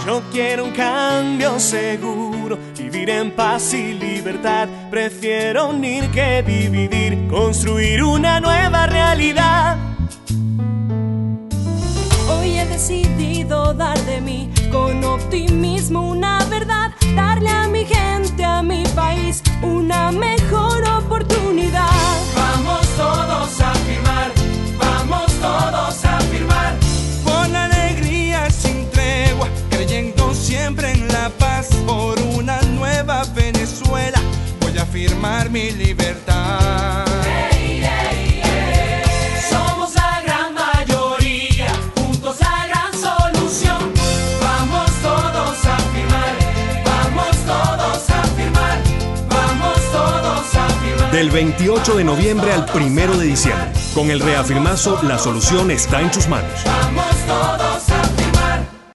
Yo quiero un cambio seguro, vivir en paz y libertad. Prefiero unir que dividir, construir una nueva realidad. Hoy he decidido dar de mí con optimismo una verdad, darle a mi gente, a mi país, una mejor oportunidad. Vamos todos a firmar, vamos todos a firmar. Con alegría sin tregua, creyendo siempre en la paz, por una nueva Venezuela, voy a firmar mi libertad. Somos la gran mayoría, juntos la gran solución. Vamos todos a firmar, vamos todos a firmar, vamos todos a firmar. Del 28 de noviembre al 1 de diciembre, con el reafirmazo, la solución está en tus manos. Vamos todos.